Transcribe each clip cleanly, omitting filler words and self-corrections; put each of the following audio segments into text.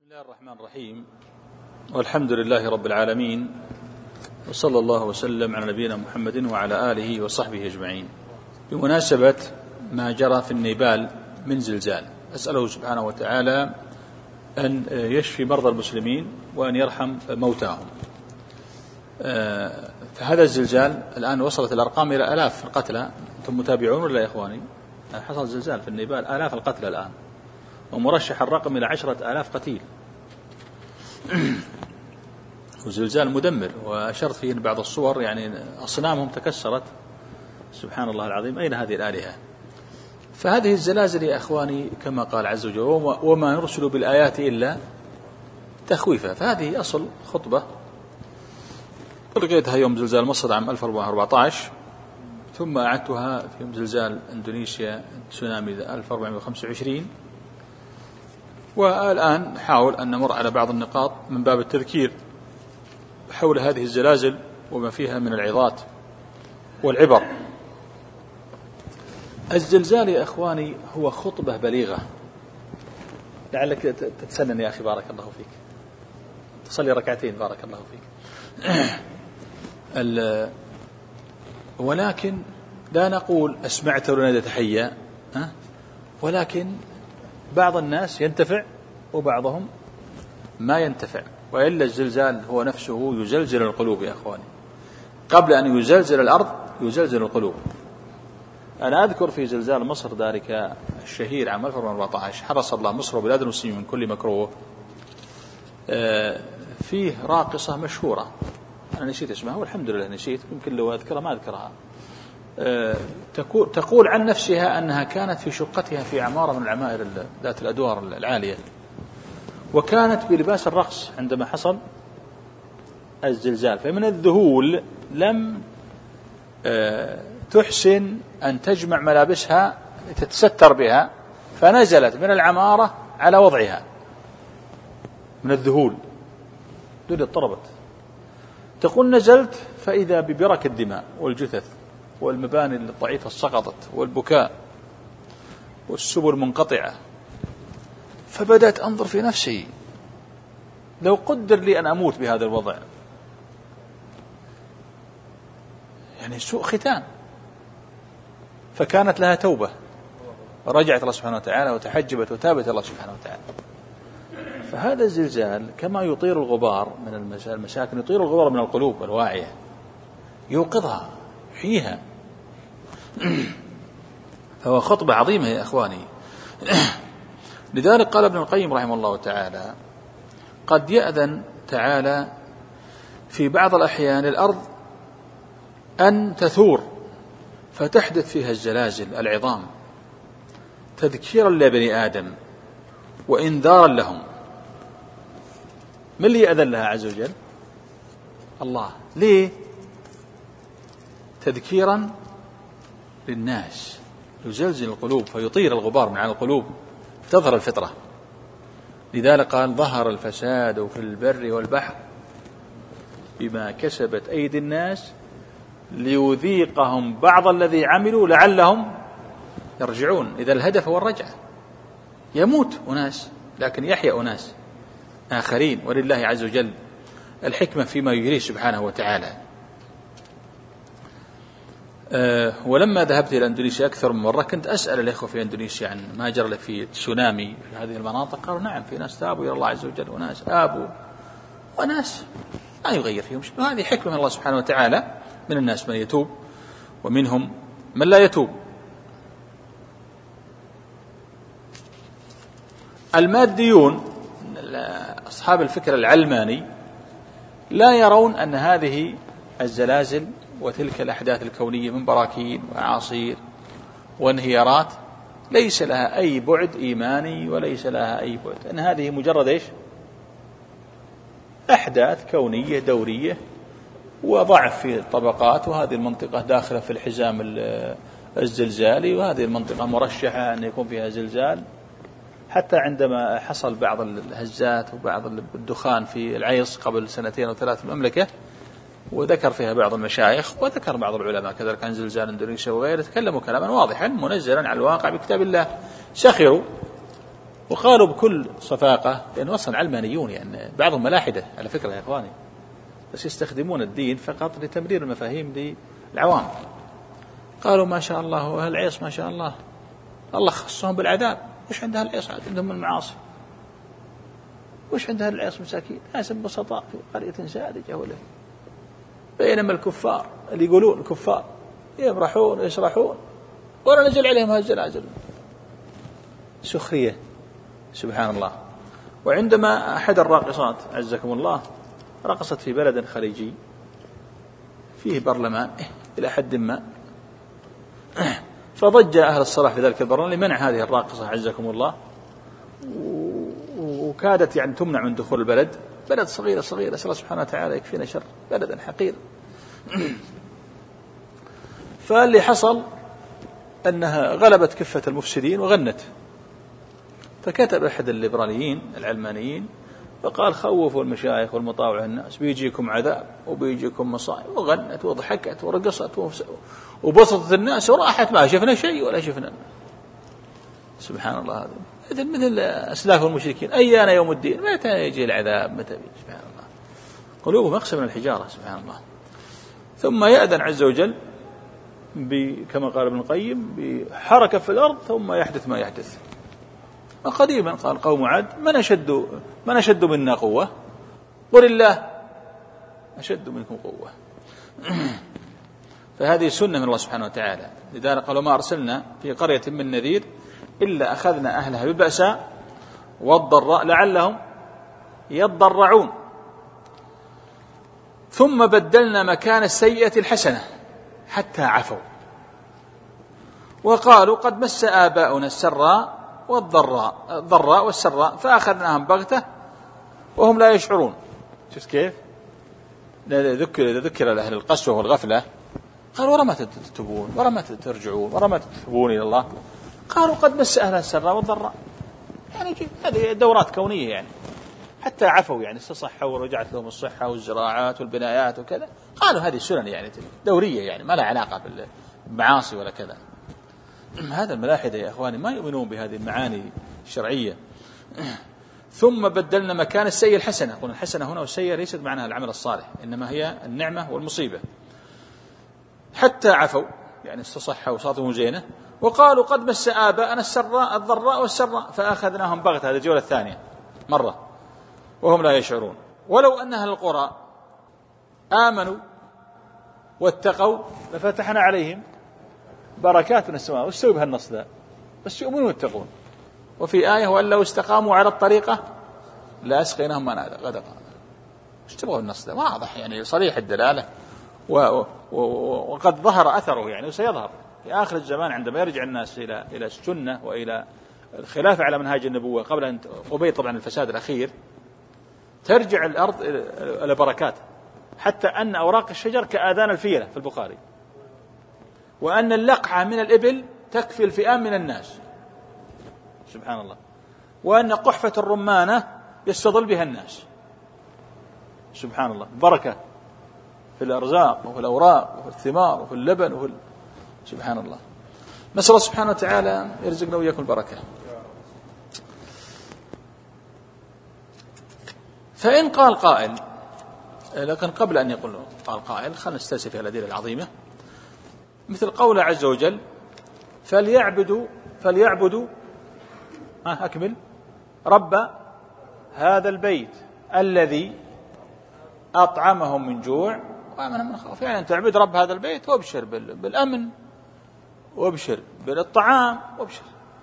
بسم الله الرحمن الرحيم، والحمد لله رب العالمين، وصلى الله وسلم على نبينا محمد وعلى آله وصحبه أجمعين. بمناسبة ما جرى في النيبال من زلزال، أسأله سبحانه وتعالى أن يشفي مرضى المسلمين وأن يرحم موتاهم. فهذا الزلزال الآن وصلت الأرقام إلى آلاف القتلى. أنتم متابعون ولا يا إخواني؟ حصل زلزال في النيبال، آلاف القتلى الآن، ومرشح الرقم إلى 10,000 قتيل. وزلزال مدمر، وأشرت فيه بعض الصور، يعني أصنامهم تكسرت. سبحان الله العظيم، أين هذه الآلهة؟ فهذه الزلازل يا أخواني كما قال عز وجل: وما نرسل بالآيات إلا تخويفا. فهذه أصل خطبة لقيتها يوم زلزال مصر عام 1414، ثم أعدتها في يوم زلزال إندونيسيا تسونامي 1425. والآن نحاول أن نمر على بعض النقاط من باب التذكير حول هذه الزلازل وما فيها من العظات والعبر. الزلزال يا أخواني هو خطبة بليغة. لعلك تتسنن يا أخي، بارك الله فيك، تصلي ركعتين بارك الله فيك. ولكن لا نقول أسمعت لنا تحية، ولكن بعض الناس ينتفع وبعضهم ما ينتفع. وإلا الزلزال هو نفسه يزلزل القلوب يا أخواني، قبل أن يزلزل الأرض يزلزل القلوب. أنا أذكر في زلزال مصر ذلك الشهير عام 1414، حرس الله مصر وبلاد المسلمين من كل مكروه، فيه راقصة مشهورة، أنا نسيت اسمها والحمد لله نسيت، يمكن لو أذكرها ما أذكرها. تقول عن نفسها أنها كانت في شقتها في عمارة من العمائر ذات الأدوار العالية، وكانت بلباس الرقص عندما حصل الزلزال. فمن الذهول لم تحسن أن تجمع ملابسها تتستر بها، فنزلت من العمارة على وضعها من الذهول. دول اضطربت. تقول نزلت فإذا ببرك الدماء والجثث والمباني الضعيفة سقطت والبكاء والسبل منقطعة. فبدأت أنظر في نفسي، لو قدر لي أن أموت بهذا الوضع، يعني سوء ختام. فكانت لها توبة، ورجعت الله سبحانه وتعالى وتحجبت وتابت الله سبحانه وتعالى. فهذا الزلزال كما يطير الغبار من المساكن، يطير الغبار من القلوب الواعية، يوقظها يحييها. فهو خطبة عظيمة يا أخواني. لذلك قال ابن القيم رحمه الله تعالى: قد يأذن تعالى في بعض الأحيان الأرض أن تثور فتحدث فيها الزلازل العظام تذكيرا لبني آدم وإنذارا لهم. من اللي يأذن لها عز وجل؟ الله. ليه؟ تذكيرا للناس، يزلزل القلوب فيطير الغبار من على القلوب تظهر الفطرة. لذلك قال: ظهر الفساد في البر والبحر بما كسبت أيدي الناس ليذيقهم بعض الذي عملوا لعلهم يرجعون. إذا الهدف هو الرجعة. يموت أناس لكن يحيا أناس آخرين، ولله عز وجل الحكمة فيما يجريه سبحانه وتعالى. ولما ذهبت إلى إندونيسيا أكثر من مرة كنت أسأل الإخوة في إندونيسيا عن ما جرى في تسونامي في هذه المناطق. قالوا نعم، في ناس تابوا إلى الله عز وجل، وناس آبوا، وناس ما يغير فيهم شيء. وهذه حكمة من الله سبحانه وتعالى. من الناس من يتوب ومنهم من لا يتوب. الماديون أصحاب الفكر العلماني لا يرون أن هذه الزلازل وتلك الأحداث الكونية من براكين وأعاصير وانهيارات ليس لها أي بعد إيماني وليس لها أي بعد، أن هذه مجرد أحداث كونية دورية وضعف في الطبقات، وهذه المنطقة داخلة في الحزام الزلزالي، وهذه المنطقة مرشحة أن يكون فيها زلزال. حتى عندما حصل بعض الهزات وبعض الدخان في العيص قبل 2 أو 3 في المملكة، وذكر فيها بعض المشايخ وذكر بعض العلماء كذلك عن زلزال إندونيسيا وغيره، تكلموا كلاما واضحا منزلا على الواقع بكتاب الله. سخروا وقالوا بكل صفاقة، لأنه أصلا علمانيون يعني، بعضهم ملاحدة على فكرة يا إخواني، بس يستخدمون الدين فقط لتمرير المفاهيم للعوام. قالوا ما شاء الله وهالعيص ما شاء الله، الله خصهم بالعذاب، وش عند هالعيص؟ عندهم المعاصي، وش عند هالعيص؟ مساكين ناس بسطاء في قرية ساذجة ولا. بينما الكفار اللي يقولون الكفار يمرحون ويسرحون ولا نزل عليهم هالزلازل، سخرية سبحان الله. وعندما أحد الراقصات عزكم الله رقصت في بلد خليجي فيه برلمان إلى حد ما، فضج أهل الصلاح في ذلك البرلمان لمنع هذه الراقصة عزكم الله، وكادت يعني تمنع من دخول البلد. بلد صغيرة صغيرة، أسأل الله سبحانه وتعالى يكفينا شر بلد حقير. فاللي حصل أنها غلبت كفة المفسدين وغنت، فكتب أحد الليبراليين العلمانيين فقال خوفوا المشايخ والمطاوع الناس بيجيكم عذاب وبيجيكم مصائب، وغنت وضحكت ورقصت وبسطت الناس وراحت، ما شفنا شيء ولا شفنا. سبحان الله، هذا مثل أسلاف المشركين، أيان يوم الدين، متى يجي العذاب، متى بيجي؟ سبحان الله، قلوبهم أقسى من الحجارة سبحان الله. ثم يأذن عز وجل كما قال ابن القيم بحركة في الأرض ثم يحدث ما يحدث. وقديما قال قوم عاد من أشد منا قوة، قل الله أشد منكم قوة. فهذه سنة من الله سبحانه وتعالى، لذلك قالوا ما أرسلنا في قرية من نذير إلا أخذنا أهلها بالبأساء والضراء لعلهم يضرعون ثم بدلنا مكان السيئة الحسنة حتى عفوا وقالوا قد مس آباؤنا السراء والضراء والسراء فأخذناهم بغتة وهم لا يشعرون. شفت كيف؟ ذكر لأهل القسوة والغفلة قالوا ورا ما تتوبون ورا ما ترجعون ورا ما تتوبون إلى الله. قالوا قد مس أهل السراء والضراء، يعني هذه دورات كونية يعني حتى عفوا، يعني استصحوا ورجعت لهم الصحة والزراعات والبنايات وكذا. قالوا هذه سنن يعني دورية، يعني ما لها علاقة بالمعاصي ولا كذا. هذا الملاحدة يا أخواني ما يؤمنون بهذه المعاني الشرعية. ثم بدلنا مكان السيئة الحسنة. قلنا الحسنة هنا والسيئة ليست معناها العمل الصالح، إنما هي النعمة والمصيبة. حتى عفوا يعني استصحوا وصارتهم زينة. وقالوا قد مس آباءنا السراء الضراء والسراء فأخذناهم بغتة. هذه الجولة الثانية مرة وهم لا يشعرون. ولو أن أهل القرى آمنوا واتقوا لفتحنا عليهم بركات من السماء. وش سوي بهالنص ذا؟ بس يؤمنون ويتقون. وفي آية وأن لو استقاموا على الطريقة لا أسقيناهم ماء غدقا. وش تبغوا النص ذا؟ واضح يعني صريح الدلالة وقد ظهر أثره يعني وسيظهر في آخر الزمان عندما يرجع الناس إلى السنة وإلى الخلافة على منهاج النبوة قبل أن قبيل طبعا الفساد الأخير. ترجع الأرض إلى بركات، حتى أن أوراق الشجر كآذان الفيلة في البخاري، وأن اللقعة من الإبل تكفي الفئام من الناس سبحان الله، وأن قحفة الرمانة يستظل بها الناس سبحان الله. بركة في الأرزاق وفي الأوراق وفي الثمار وفي اللبن سبحان الله. نسأل الله سبحانه وتعالى يرزقنا وإياكم البركة. فإن قال قائل، لكن قبل أن يقول قال قائل خلنا نستأسف في الأدلة العظيمة، مثل قول عز وجل فليعبدوا أكمل رب هذا البيت الذي أطعمهم من جوع وآمنهم من خوف. يعني أن تعبد رب هذا البيت وابشر بالأمن وابشر بالطعام وابشر.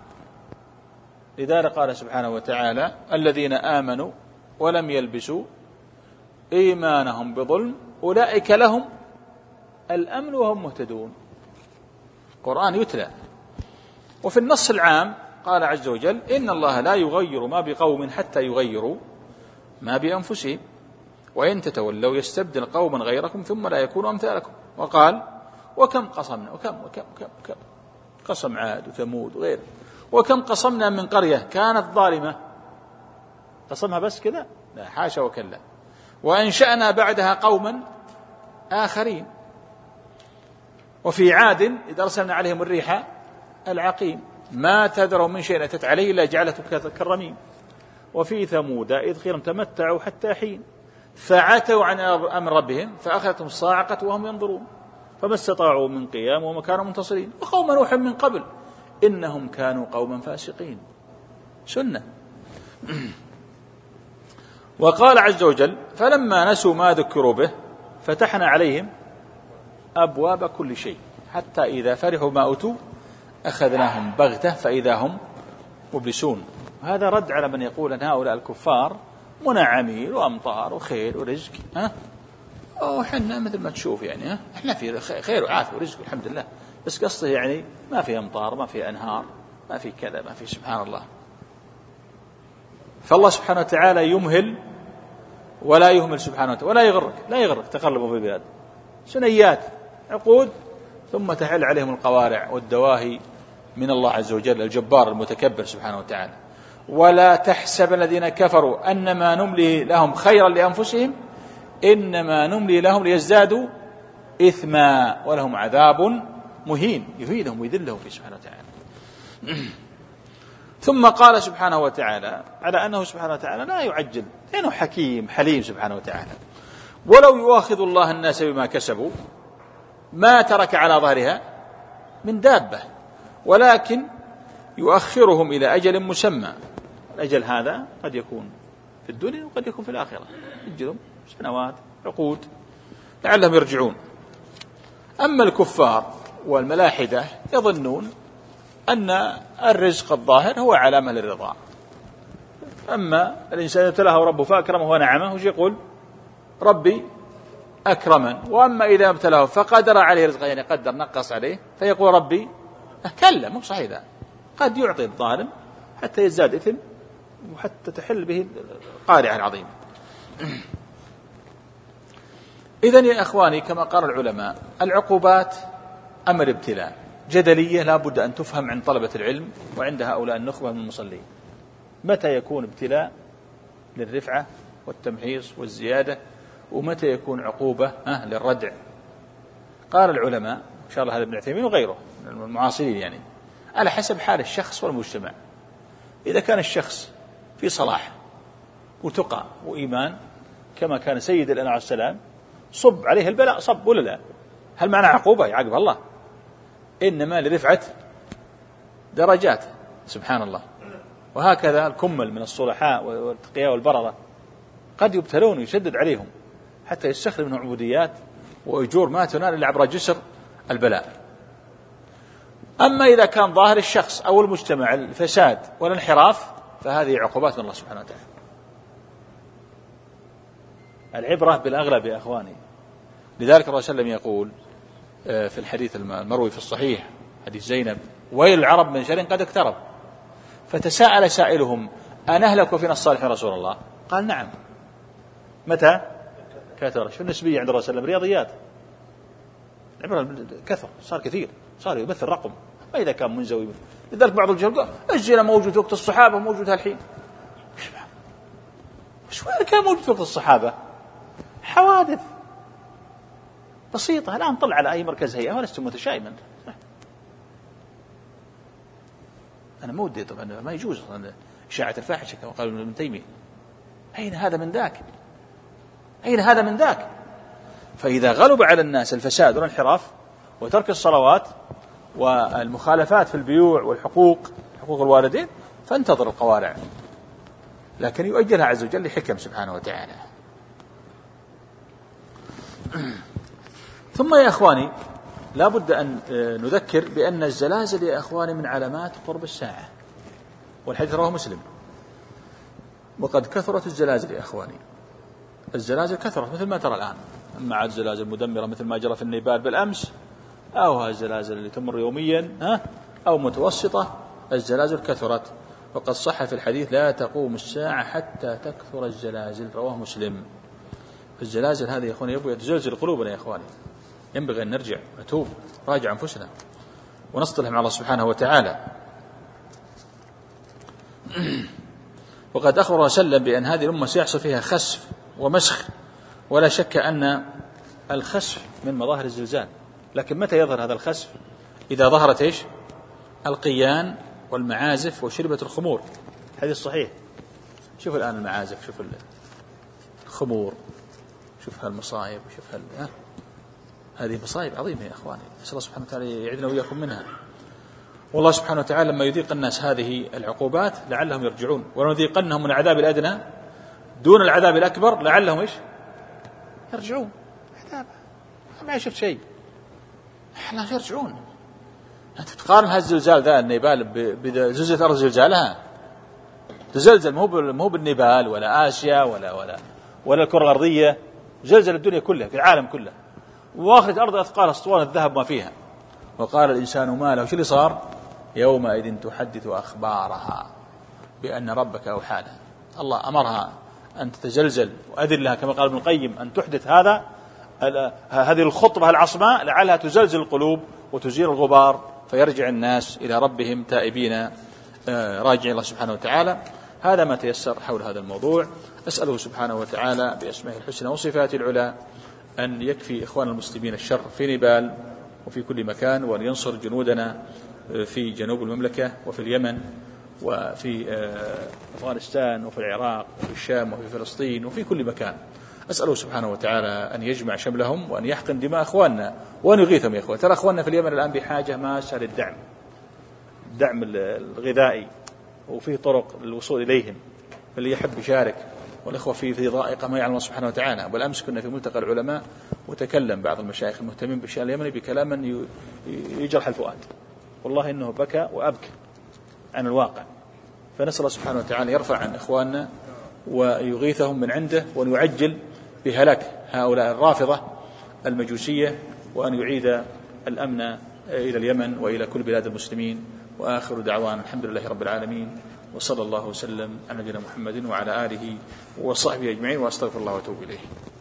لذلك قال سبحانه وتعالى الذين آمنوا ولم يلبسوا إيمانهم بظلم أولئك لهم الأمن وهم مهتدون. قرآن يتلى. وفي النص العام قال عز وجل إن الله لا يغير ما بقوم حتى يغيروا ما بأنفسهم وإن تتولوا يستبدل قوما غيركم ثم لا يكونوا أمثالكم. وقال وكم قصمنا وكم قصم عاد وثمود وغيره. وكم قصمنا من قرية كانت ظالمة، قصمها بس كذا؟ لا حاشا وكلا. وأنشأنا بعدها قوما آخرين. وفي عاد إذا أرسلنا عليهم الريح العقيم ما تذر من شيء أتت عليه إلا جعلته كالرميم. وفي ثمود إذ قيل تمتعوا حتى حين فعتوا عن أمر ربهم فأخذتهم الصاعقة وهم ينظرون فما استطاعوا من قيام وما كانوا منتصرين. وقوم نوح من قبل إنهم كانوا قوما فاسقين. سنة. وقال عز وجل فلما نسوا ما ذكروا به فتحنا عليهم أبواب كل شيء حتى إذا فرحوا ما أوتوا أخذناهم بغتة فإذا هم مبلسون. هذا رد على من يقول أن هؤلاء الكفار منعمين وأمطار وخير ورزق. وحنا مثل ما تشوف يعني احنا في خير وعافية ورزق الحمد لله، بس قصده يعني ما في أمطار ما في أنهار ما في كذا ما في سبحان الله. فالله سبحانه وتعالى يمهل ولا يهمل سبحانه وتعالى ولا لا يغرك تقلبوا في البلاد سنيات عقود ثم تحل عليهم القوارع والدواهي من الله عز وجل الجبار المتكبر سبحانه وتعالى. ولا تحسب الذين كفروا أنما نملي لهم خيرا لأنفسهم إنما نملي لهم ليزدادوا إثما ولهم عذاب مهين يهينهم ويذلهم في سبحانه وتعالى. ثم قال سبحانه وتعالى على أنه سبحانه وتعالى لا يعجل لأنه حكيم حليم سبحانه وتعالى. ولو يؤاخذ الله الناس بما كسبوا ما ترك على ظهرها من دابة ولكن يؤخرهم إلى أجل مسمى. الأجل هذا قد يكون في الدنيا وقد يكون في الآخرة يجلهم سنوات عقود لعلهم يرجعون. أما الكفار والملاحدة يظنون أن الرزق الظاهر هو علامة للرضا. أما الإنسان ابتلاه ربه فأكرمه ونعمه وش يقول ربي أكرمن. وأما إذا ابتلاه فقدر عليه رزقه يعني قدر نقص عليه فيقول ربي كلا مو صحيح. ذا قد يعطي الظالم حتى يزداد إثم وحتى تحل به القارعة العظيمة. إذن يا أخواني كما قال العلماء العقوبات أمر ابتلاء جدلية لا بد أن تفهم عند طلبة العلم وعند هؤلاء النخبة من المصلين. متى يكون ابتلاء للرفعة والتمحيص والزيادة ومتى يكون عقوبة للردع؟ قال العلماء إن شاء الله هذا ابن عثيمين وغيره المعاصرين يعني على حسب حال الشخص والمجتمع. إذا كان الشخص في صلاح وتقى وإيمان كما كان سيد الأنبياء عليه السلام صب عليه البلاء صب ولا لا؟ هل معنى عقوبة يعاقب الله؟ إنما لرفعة درجات سبحان الله. وهكذا الكمل من الصلحاء والتقياء والبررة قد يبتلون ويشدد عليهم حتى يستخدم من عبوديات وأجور ما تنال إلا عبر جسر البلاء. أما إذا كان ظاهر الشخص أو المجتمع الفساد والانحراف فهذه عقوبات من الله سبحانه وتعالى. العبرة بالأغلب يا أخواني. لذلك الرسول صلى الله عليه وسلم يقول في الحديث المروي في الصحيح حديث زينب ويل العرب من شر قد اقترب. فتساءل سائلهم أنهلك وفينا الصالحين رسول الله؟ قال نعم. متى؟ كثر. شو النسبية عند الرسول صلى الله عليه وسلم؟ رياضيات. العبرة كثر صار كثير صار يمثل رقم ما إذا كان منزوي. لذلك بعض الجهل قال الزنا موجود وقت الصحابة موجود هالحين. شو كان موجود وقت الصحابة؟ حوادث بسيطة. الآن طلع على أي مركز هيئة ولست متشائما. أنا مودي طبعا ما يجوز إشاعة الفاحشة كما قال ابن تيمية. أين هذا من ذاك؟ أين هذا من ذاك؟ فإذا غلب على الناس الفساد والانحراف وترك الصلوات والمخالفات في البيوع والحقوق حقوق الوالدين فانتظر القوارع. لكن يؤجلها عز وجل لحكم سبحانه وتعالى. ثم يا أخواني لا بد أن نذكر بأن الزلازل يا أخواني من علامات قرب الساعة. والحديث رواه مسلم. وقد كثرت الزلازل يا أخواني. الزلازل كثرت مثل ما ترى الآن. أما عاد زلازل مدمرة مثل ما جرى في النيبال بالأمس أو الزلازل اللي تمر يوميا أو متوسطة. الزلازل كثرت. وقد صح في الحديث لا تقوم الساعة حتى تكثر الزلازل رواه مسلم. الزلازل هذه يا أخواني يبغى تزلزل قلوبنا يا أخواني. ينبغي أن نرجع نتوب راجع أنفسنا ونصطلح مع الله سبحانه وتعالى. وقد أخبر وسلم بأن هذه الأمة سيحصل فيها خسف ومسخ ولا شك أن الخسف من مظاهر الزلزال. لكن متى يظهر هذا الخسف؟ إذا ظهرت القيان والمعازف وشربت الخمور، حديث صحيح. شوف الآن المعازف، شوف الخمور، شوف هالمصائب، شوف هذه مصائب عظيمة يا أخواني، نسأل الله سبحانه وتعالى يعيذنا وإياكم منها. والله سبحانه وتعالى لما يذيق الناس هذه العقوبات لعلهم يرجعون، ولنذيقنهم من العذاب الأدنى دون العذاب الأكبر لعلهم إيش يرجعون. عذاب ما شفت شيء، لا يرجعون. أنت تقارن هالزلزال ذا النيبال بزلزلة الأرض زلزالها، تزلزل مو بالنيبال ولا آسيا ولا الكرة الأرضية، زلزل الدنيا كلها في العالم كله، وآخرج الأرض أثقال أسطوانة الذهب ما فيها. وقال الإنسان ما له، شو اللي صار؟ يومئذ تحدث أخبارها بأن ربك أوحى لها. الله أمرها أن تتزلزل، وأذن لها كما قال ابن القيم أن تحدث هذه الخطبة العصماء لعلها تزلزل القلوب وتزيل الغبار، فيرجع الناس إلى ربهم تائبين راجعين الله سبحانه وتعالى. هذا ما تيسر حول هذا الموضوع. أسأله سبحانه وتعالى بأسمائه الحسنى وصفاته العلى أن يكفي إخوان المسلمين الشر في نيبال وفي كل مكان، وأن ينصر جنودنا في جنوب المملكة وفي اليمن وفي أفغانستان وفي العراق وفي الشام وفي فلسطين وفي كل مكان. أسأله سبحانه وتعالى أن يجمع شملهم وأن يحقن دماء أخواننا وأن يغيثهم يا أخوان. ترى أخواننا في اليمن الآن بحاجة ماسة للدعم، الدعم الغذائي، وفيه طرق للوصول إليهم، فاللي يحب يشارك. والإخوة في ضائقة ما يعلم الله سبحانه وتعالى. بالأمس كنا في ملتقى العلماء وتكلم بعض المشايخ المهتمين بالشأن اليمني بكلام يجرح الفؤاد، والله إنه بكى وأبكى عن الواقع. فنسأل الله سبحانه وتعالى يرفع عن إخواننا ويغيثهم من عنده، وأن يعجل بهلاك هؤلاء الرافضة المجوسية، وأن يعيد الأمن إلى اليمن وإلى كل بلاد المسلمين. وآخر دعوانا الحمد لله رب العالمين، وصلى الله وسلم على نبينا محمد وعلى آله وصحبه أجمعين، وأستغفر الله وأتوب إليه.